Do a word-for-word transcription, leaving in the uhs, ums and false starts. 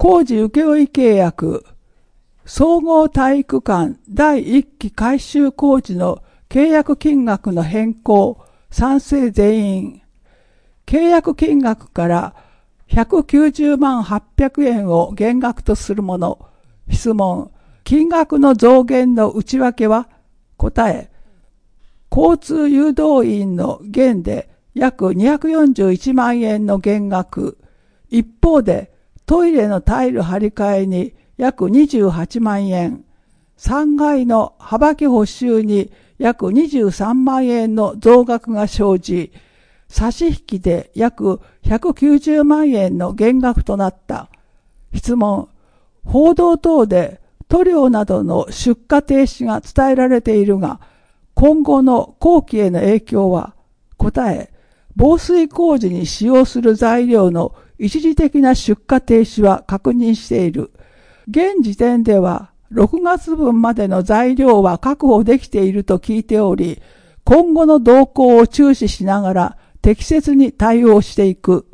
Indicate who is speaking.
Speaker 1: 工事請負契約、総合体育館だいいっき改修工事の契約金額の変更、賛成全員。契約金額からひゃくきゅうじゅうまんはっぴゃくえんを減額とするもの。質問。金額の増減の内訳は？答え。交通誘導員の減で約にひゃくよんじゅういちまんえんの減額。一方でトイレのタイル張り替えに約にじゅうはちまんえん。さんがいの幅木補修に約にじゅうさんまんえんの増額が生じ、差し引きで約ひゃくきゅうじゅうまんえんの減額となった。質問。報道等で塗料などの出荷停止が伝えられているが、今後の工期への影響は？答え。防水工事に使用する材料の一時的な出荷停止は確認している。現時点ではろくがつぶんまでの材料は確保できていると聞いており、今後の動向を注視しながら適切に対応していく。